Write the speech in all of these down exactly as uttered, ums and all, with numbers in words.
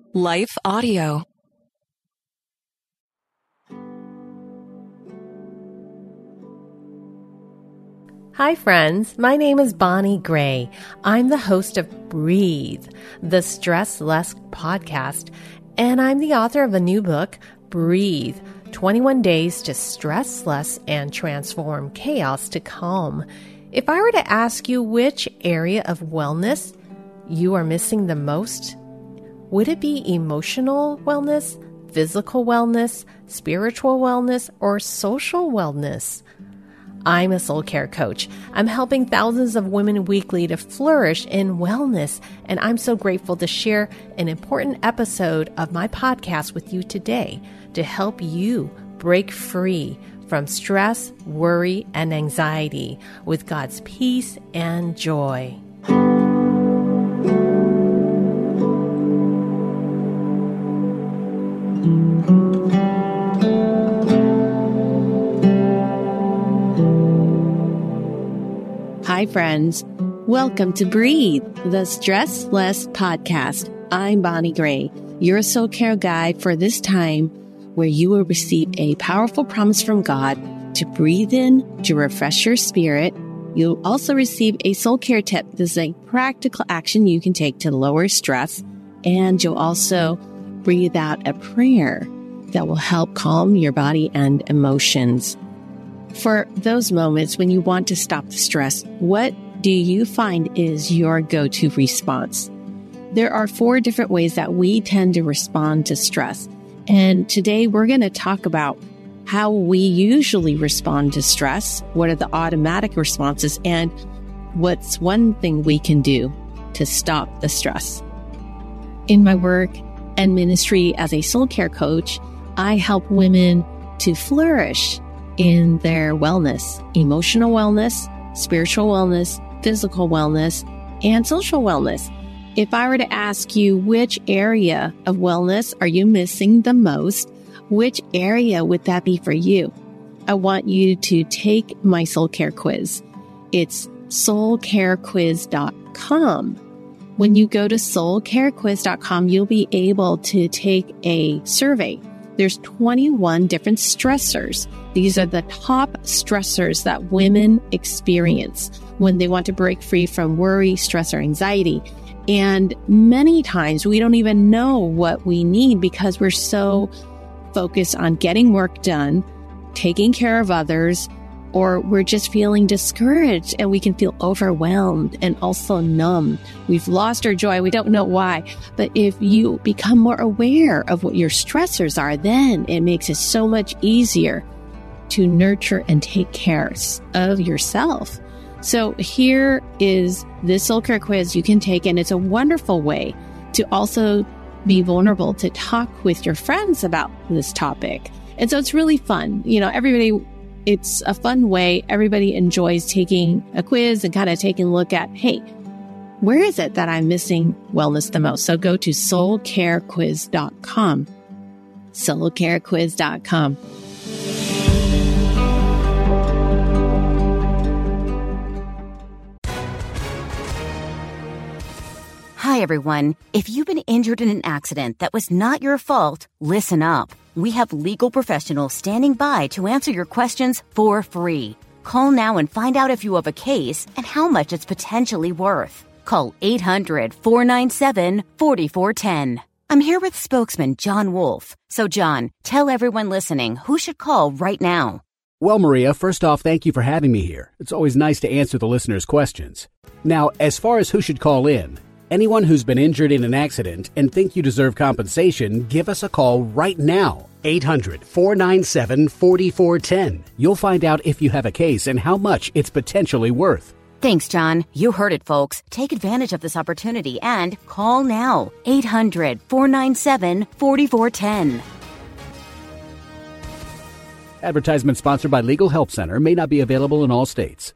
Life Audio. Hi friends, my name is Bonnie Gray. I'm the host of Breathe, the Stress Less podcast, and I'm the author of a new book, Breathe, twenty-one Days to Stress Less and Transform Chaos to Calm. If I were to ask you which area of wellness you are missing the most, would it be emotional wellness, physical wellness, spiritual wellness, or social wellness? I'm a soul care coach. I'm helping thousands of women weekly to flourish in wellness, and I'm so grateful to share an important episode of my podcast with you today to help you break free from stress, worry, and anxiety with God's peace and joy. Hi, friends. Welcome to Breathe, the Stress Less podcast. I'm Bonnie Gray, your soul care guide for this time where you will receive a powerful promise from God to breathe in, to refresh your spirit. You'll also receive a soul care tip. This is a practical action you can take to lower stress. And you'll also breathe out a prayer that will help calm your body and emotions. For those moments when you want to stop the stress, what do you find is your go-to response? There are four different ways that we tend to respond to stress. And today we're going to talk about how we usually respond to stress, what are the automatic responses, and what's one thing we can do to stop the stress. In my work and ministry as a soul care coach, I help women to flourish in their wellness, emotional wellness, spiritual wellness, physical wellness, and social wellness. If I were to ask you which area of wellness are you missing the most, which area would that be for you? I want you to take my soul care quiz. It's soul care quiz dot com. When you go to soul care quiz dot com, you'll be able to take a survey. There's twenty-one different stressors. These are the top stressors that women experience when they want to break free from worry, stress, or anxiety. And many times we don't even know what we need because we're so focused on getting work done, taking care of others, or we're just feeling discouraged and we can feel overwhelmed and also numb. We've lost our joy. We don't know why. But if you become more aware of what your stressors are, then it makes it so much easier to nurture and take care of yourself. So here is this soul care quiz you can take, and it's a wonderful way to also be vulnerable to talk with your friends about this topic. And so it's really fun. You know, everybody It's a fun way. Everybody enjoys taking a quiz and kind of taking a look at, hey, where is it that I'm missing wellness the most? So go to soul care quiz dot com. soul care quiz dot com. Hi, everyone. If you've been injured in an accident that was not your fault, listen up. We have legal professionals standing by to answer your questions for free. Call now and find out if you have a case and how much it's potentially worth. Call eight hundred, four nine seven, four four one zero. I'm here with spokesman John Wolf. So, John, tell everyone listening who should call right now. Well, Maria, first off, thank you for having me here. It's always nice to answer the listeners' questions. Now, as far as who should call in, anyone who's been injured in an accident and think you deserve compensation, give us a call right now. eight hundred, four nine seven, four four one zero. You'll find out if you have a case and how much it's potentially worth. Thanks, John. You heard it, folks. Take advantage of this opportunity and call now. eight hundred, four nine seven, four four one zero. Advertisement sponsored by Legal Help Center. May not be available in all states.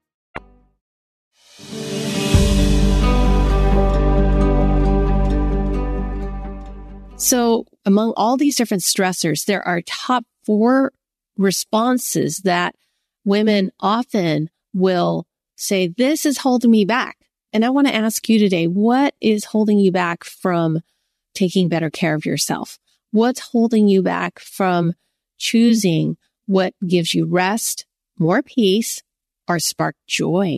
So among all these different stressors, there are top four responses that women often will say, this is holding me back. And I want to ask you today, what is holding you back from taking better care of yourself? What's holding you back from choosing what gives you rest, more peace, or spark joy?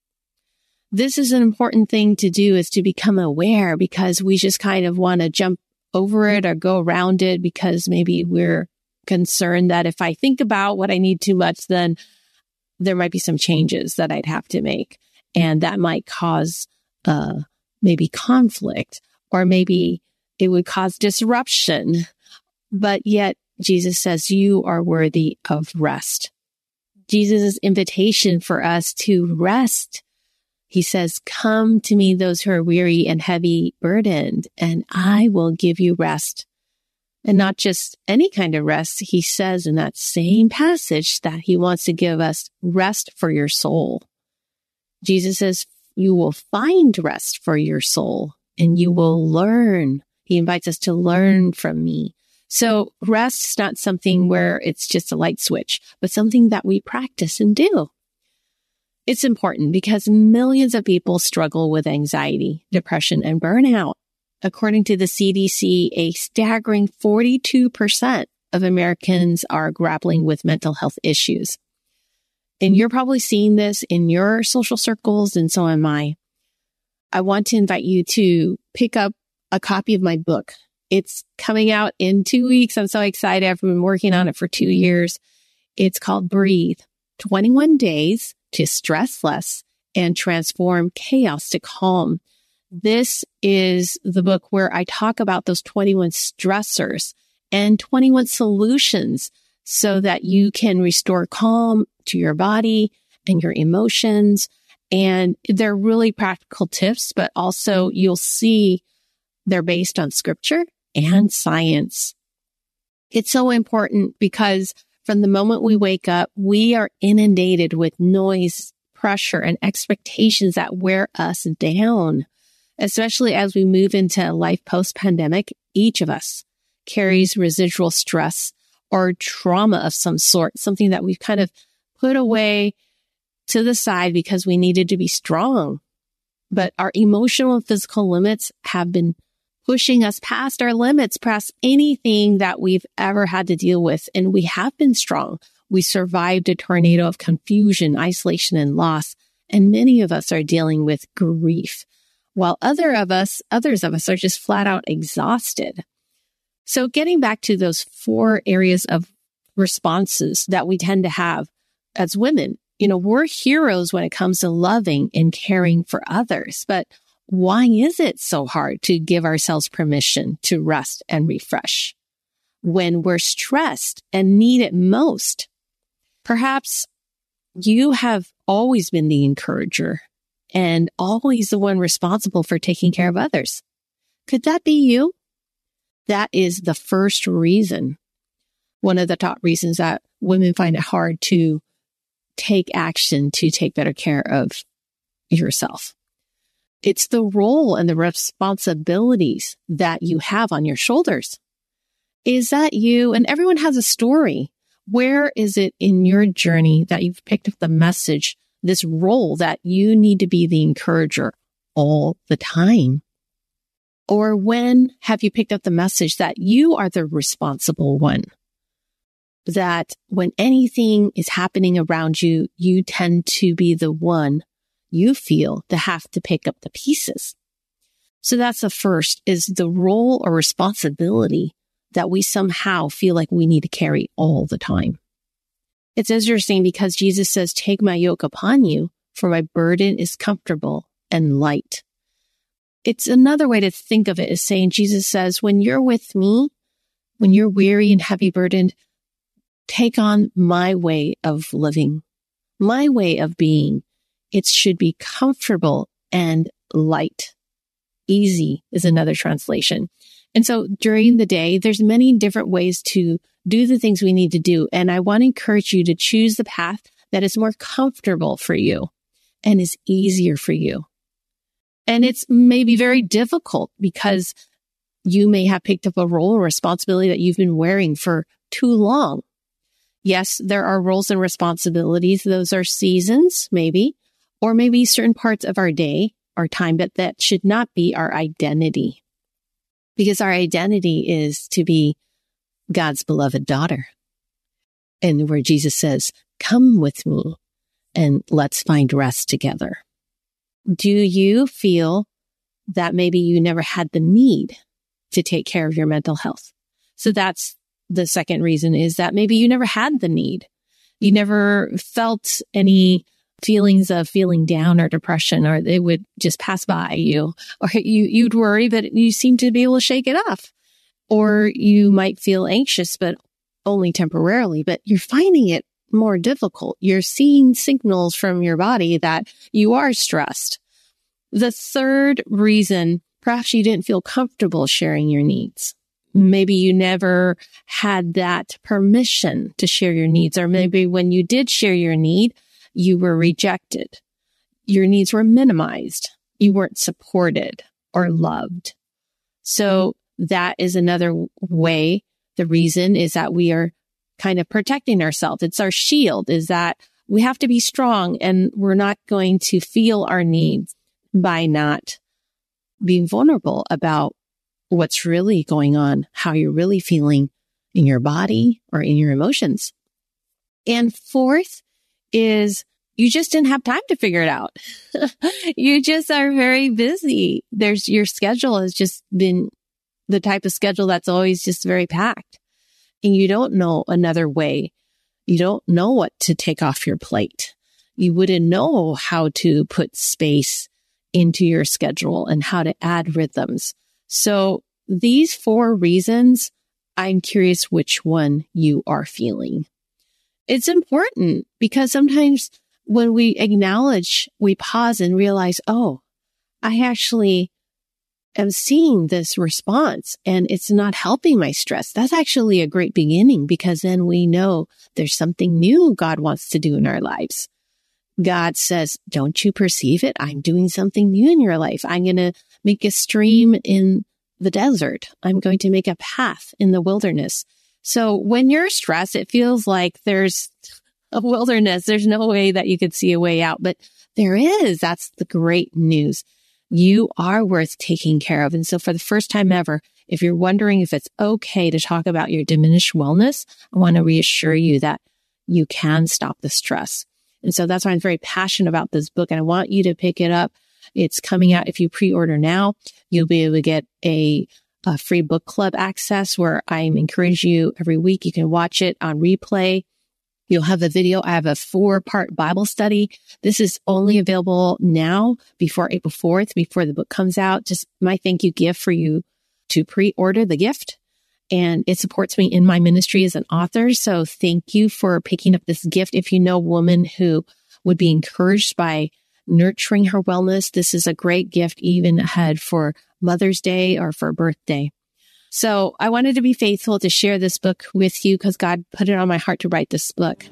This is an important thing to do, is to become aware, because we just kind of want to jump over it or go around it because maybe we're concerned that if I think about what I need too much, then there might be some changes that I'd have to make. And that might cause uh, maybe conflict, or maybe it would cause disruption. But yet Jesus says you are worthy of rest. Jesus' invitation for us to rest. He says, come to me, those who are weary and heavy burdened, and I will give you rest. And not just any kind of rest. He says in that same passage that he wants to give us rest for your soul. Jesus says, you will find rest for your soul, and you will learn. He invites us to learn from me. So rest is not something where it's just a light switch, but something that we practice and do. It's important because millions of people struggle with anxiety, depression, and burnout. According to the C D C, a staggering forty-two percent of Americans are grappling with mental health issues. And you're probably seeing this in your social circles, and so am I. I want to invite you to pick up a copy of my book. It's coming out in two weeks. I'm so excited. I've been working on it for two years. It's called Breathe, twenty-one days to stress less and transform chaos to calm. This is the book where I talk about those twenty-one stressors and twenty-one solutions so that you can restore calm to your body and your emotions. And they're really practical tips, but also you'll see they're based on scripture and science. It's so important because from the moment we wake up, we are inundated with noise, pressure, and expectations that wear us down. Especially as we move into life post-pandemic, each of us carries residual stress or trauma of some sort, something that we've kind of put away to the side because we needed to be strong. But our emotional and physical limits have been pushing us past our limits, past anything that we've ever had to deal with. And we have been strong. We survived a tornado of confusion, isolation, and loss. And many of us are dealing with grief, while other of us, others of us are just flat out exhausted. So getting back to those four areas of responses that we tend to have as women, you know, we're heroes when it comes to loving and caring for others. But why is it so hard to give ourselves permission to rest and refresh when we're stressed and need it most? Perhaps you have always been the encourager and always the one responsible for taking care of others. Could that be you? That is the first reason, one of the top reasons that women find it hard to take action to take better care of yourself. It's the role and the responsibilities that you have on your shoulders. Is that you? And everyone has a story. Where is it in your journey that you've picked up the message, this role that you need to be the encourager all the time? Or when have you picked up the message that you are the responsible one? That when anything is happening around you, you tend to be the one you feel to have to pick up the pieces. So that's the first, is the role or responsibility that we somehow feel like we need to carry all the time. It's interesting because Jesus says, take my yoke upon you, for my burden is comfortable and light. It's another way to think of it is saying, Jesus says, when you're with me, when you're weary and heavy burdened, take on my way of living, my way of being. It should be comfortable and light. Easy is another translation. And so during the day, there's many different ways to do the things we need to do. And I want to encourage you to choose the path that is more comfortable for you and is easier for you. And it's maybe very difficult because you may have picked up a role or responsibility that you've been wearing for too long. Yes, there are roles and responsibilities. Those are seasons, maybe, or maybe certain parts of our day, our time, but that should not be our identity. because our identity is to be God's beloved daughter. And where Jesus says, come with me and let's find rest together. Do you feel that maybe you never had the need to take care of your mental health? So that's the second reason, is that maybe you never had the need. You never felt any feelings of feeling down or depression, or they would just pass by you, or you, you'd worry, but you seem to be able to shake it off. Or you might feel anxious, but only temporarily, but you're finding it more difficult. You're seeing signals from your body that you are stressed. The third reason, perhaps you didn't feel comfortable sharing your needs. Maybe you never had that permission to share your needs, or maybe when you did share your need, you were rejected. Your needs were minimized. You weren't supported or loved. So that is another way. The reason is that we are kind of protecting ourselves. It's our shield, is that we have to be strong, and we're not going to feel our needs by not being vulnerable about what's really going on, how you're really feeling in your body or in your emotions. And fourth is you just didn't have time to figure it out. You just are very busy. There's your schedule has just been the type of schedule that's always just very packed. And you don't know another way. You don't know what to take off your plate. You wouldn't know how to put space into your schedule and how to add rhythms. So these four reasons, I'm curious which one you are feeling. It's important because sometimes when we acknowledge, we pause and realize, oh, I actually am seeing this response and it's not helping my stress. That's actually a great beginning, because then we know there's something new God wants to do in our lives. God says, don't you perceive it? I'm doing something new in your life. I'm going to make a stream in the desert. I'm going to make a path in the wilderness. So when you're stressed, it feels like there's a wilderness. There's no way that you could see a way out, but there is. That's the great news. You are worth taking care of. And so for the first time ever, if you're wondering if it's okay to talk about your diminished wellness, I want to reassure you that you can stop the stress. And so that's why I'm very passionate about this book, and I want you to pick it up. It's coming out. If you pre-order now, you'll be able to get a, a free book club access where I encourage you every week. You can watch it on replay. You'll have a video. I have a four-part Bible study. This is only available now before April fourth, before the book comes out. Just my thank you gift for you to pre-order the gift. And it supports me in my ministry as an author. So thank you for picking up this gift. If you know a woman who would be encouraged by nurturing her wellness, this is a great gift even ahead for Mother's Day or for birthday. So I wanted to be faithful to share this book with you because God put it on my heart to write this book.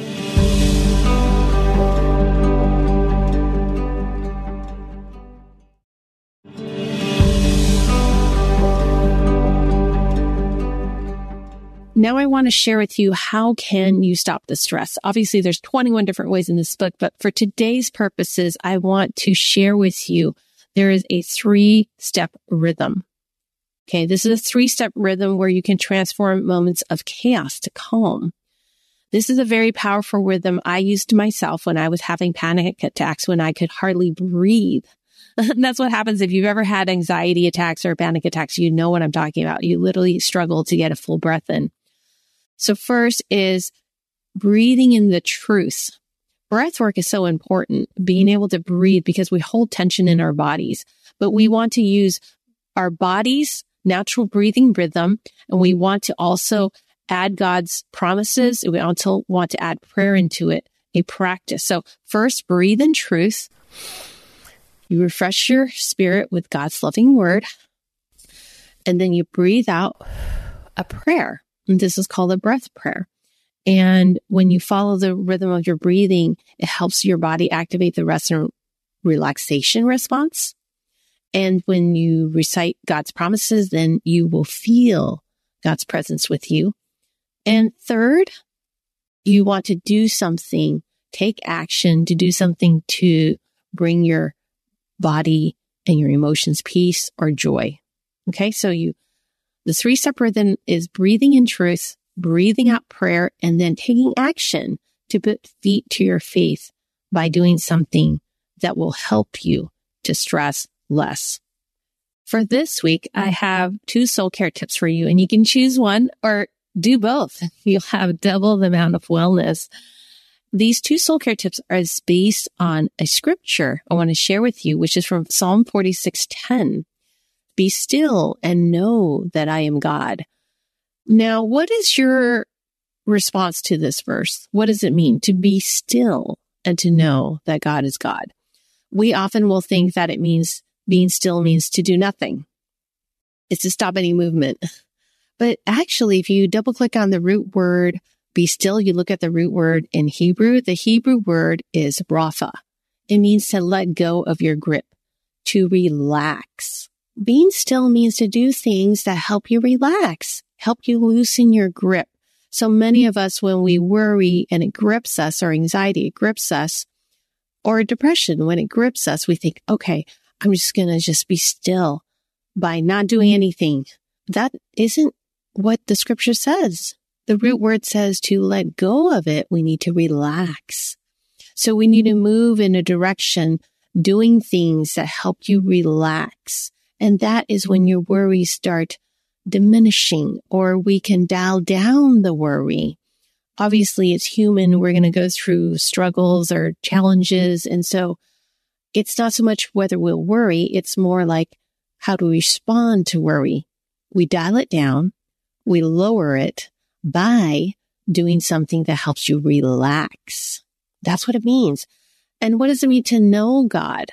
Now I want to share with you, how can you stop the stress? Obviously, there's twenty-one different ways in this book, but for today's purposes, I want to share with you, there is a three-step rhythm. Okay, this is a three-step rhythm where you can transform moments of chaos to calm. This is a very powerful rhythm I used myself when I was having panic attacks when I could hardly breathe. That's what happens if you've ever had anxiety attacks or panic attacks. You know what I'm talking about. You literally struggle to get a full breath in. So first is breathing in the truth. Breath work is so important, being able to breathe, because we hold tension in our bodies, but we want to use our body's natural breathing rhythm, and we want to also add God's promises. We also want to add prayer into it, a practice. So first, breathe in truth. You refresh your spirit with God's loving word, and then you breathe out a prayer. And this is called a breath prayer. And when you follow the rhythm of your breathing, it helps your body activate the rest and relaxation response. And when you recite God's promises, then you will feel God's presence with you. And third, you want to do something, take action to do something to bring your body and your emotions peace or joy. Okay, so you The three-step rhythm is breathing in truth, breathing out prayer, and then taking action to put feet to your faith by doing something that will help you to stress less. For this week, I have two soul care tips for you, and you can choose one or do both. You'll have double the amount of wellness. These two soul care tips are based on a scripture I want to share with you, which is from Psalm forty-six ten. Be still and know that I am God. Now, what is your response to this verse? What does it mean to be still and to know that God is God? We often will think that it means being still means to do nothing. It's to stop any movement. But actually, if you double click on the root word, be still, you look at the root word in Hebrew, the Hebrew word is rapha. It means to let go of your grip, to relax. Being still means to do things that help you relax, help you loosen your grip. So many of us, when we worry and it grips us, or anxiety, it grips us, or depression, when it grips us, we think, okay, I'm just going to just be still by not doing anything. That isn't what the scripture says. The root word says to let go of it, we need to relax. So we need to move in a direction, doing things that help you relax. And that is when your worries start diminishing, or we can dial down the worry. Obviously, it's human. We're going to go through struggles or challenges. And so it's not so much whether we'll worry. It's more like, how do we respond to worry? We dial it down. We lower it by doing something that helps you relax. That's what it means. And what does it mean to know God?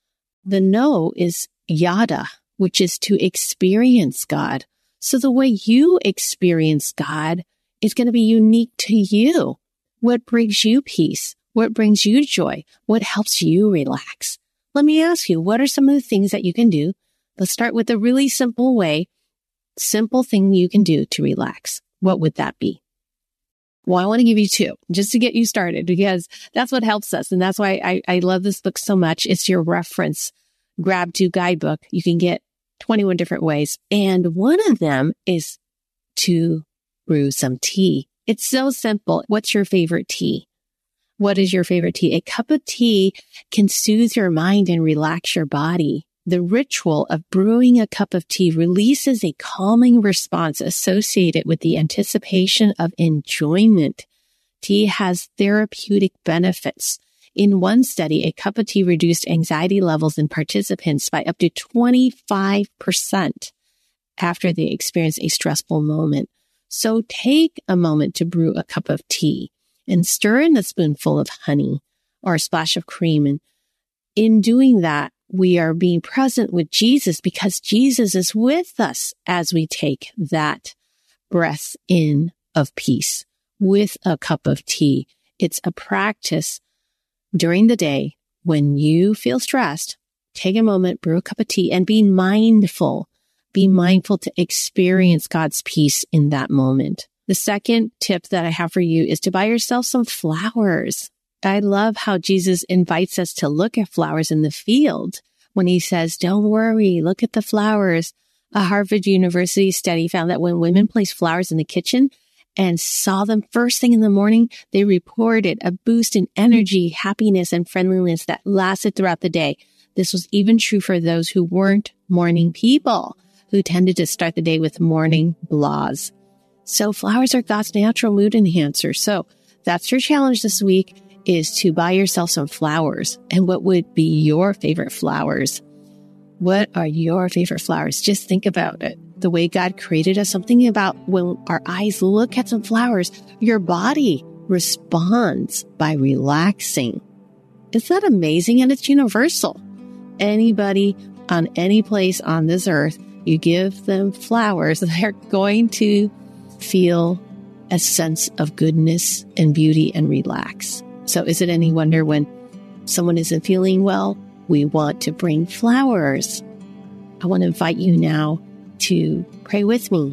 The know is yada, which is to experience God. So the way you experience God is going to be unique to you. What brings you peace? What brings you joy? What helps you relax? Let me ask you, what are some of the things that you can do? Let's start with a really simple way, simple thing you can do to relax. What would that be? Well, I want to give you two just to get you started, because that's what helps us. And that's why I, I love this book so much. It's your reference grab to guidebook. You can get twenty-one different ways. And one of them is to brew some tea. It's so simple. What's your favorite tea? What is your favorite tea? A cup of tea can soothe your mind and relax your body. The ritual of brewing a cup of tea releases a calming response associated with the anticipation of enjoyment. Tea has therapeutic benefits. In one study, a cup of tea reduced anxiety levels in participants by up to twenty-five percent after they experienced a stressful moment. So take a moment to brew a cup of tea and stir in a spoonful of honey or a splash of cream. And in doing that, we are being present with Jesus, because Jesus is with us as we take that breath in of peace with a cup of tea. It's a practice during the day. When you feel stressed, take a moment, brew a cup of tea, and be mindful. Be mindful to experience God's peace in that moment. The second tip that I have for you is to buy yourself some flowers. I love how Jesus invites us to look at flowers in the field when he says, don't worry, look at the flowers. A Harvard University study found that when women placed flowers in the kitchen and saw them first thing in the morning, they reported a boost in energy, happiness, and friendliness that lasted throughout the day. This was even true for those who weren't morning people, who tended to start the day with morning blahs. So flowers are God's natural mood enhancer. So that's your challenge this week, is to buy yourself some flowers. And what would be your favorite flowers? What are your favorite flowers? Just think about it. The way God created us, something about when our eyes look at some flowers, your body responds by relaxing. Isn't that amazing? And it's universal. Anybody on any place on this earth, you give them flowers, they're going to feel a sense of goodness and beauty and relax. So is it any wonder when someone isn't feeling well, we want to bring flowers? I want to invite you now to pray with me.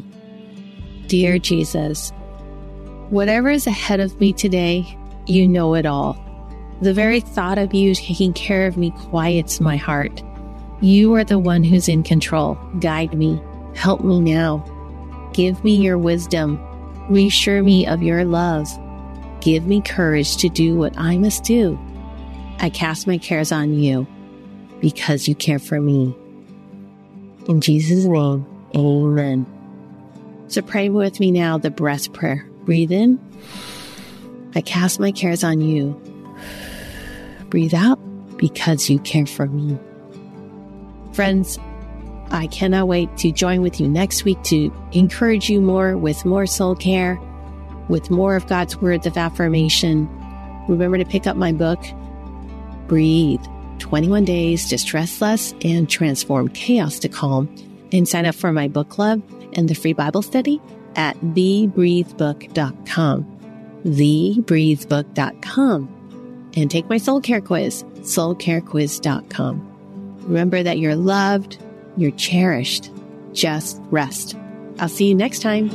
Dear Jesus, whatever is ahead of me today, you know it all. The very thought of you taking care of me quiets my heart. You are the one who's in control. Guide me. Help me now. Give me your wisdom. Reassure me of your love. Give me courage to do what I must do. I cast my cares on you because you care for me. In Jesus' name, amen. So pray with me now the breath prayer. Breathe in. I cast my cares on you. Breathe out because you care for me. Friends, I cannot wait to join with you next week to encourage you more with more soul care, with more of God's words of affirmation. Remember to pick up my book, Breathe, twenty-one days to Stress Less and Transform Chaos to Calm, and sign up for my book club and the free Bible study at the breathe book dot com, the breathe book dot com, and take my soul care quiz, soul care quiz dot com. Remember that you're loved, you're cherished. Just rest. I'll see you next time.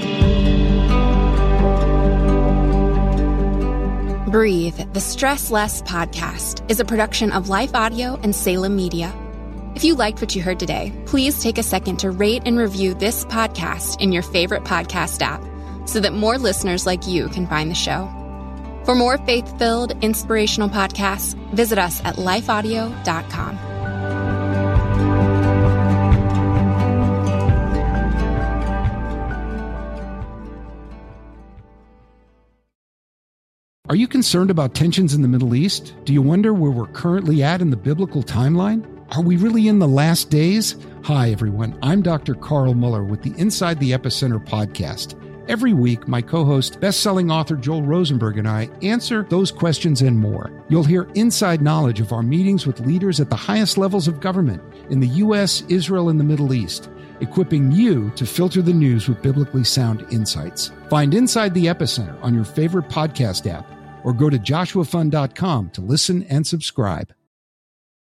Breathe, the Stress Less podcast, is a production of Life Audio and Salem Media. If you liked what you heard today, please take a second to rate and review this podcast in your favorite podcast app so that more listeners like you can find the show. For more faith-filled, inspirational podcasts, visit us at life audio dot com. Are you concerned about tensions in the Middle East? Do you wonder where we're currently at in the biblical timeline? Are we really in the last days? Hi, everyone. I'm Doctor Carl Muller with the Inside the Epicenter podcast. Every week, my co-host, best-selling author Joel Rosenberg and I answer those questions and more. You'll hear inside knowledge of our meetings with leaders at the highest levels of government in the U S, Israel, and the Middle East, equipping you to filter the news with biblically sound insights. Find Inside the Epicenter on your favorite podcast app, or go to joshua fund dot com to listen and subscribe.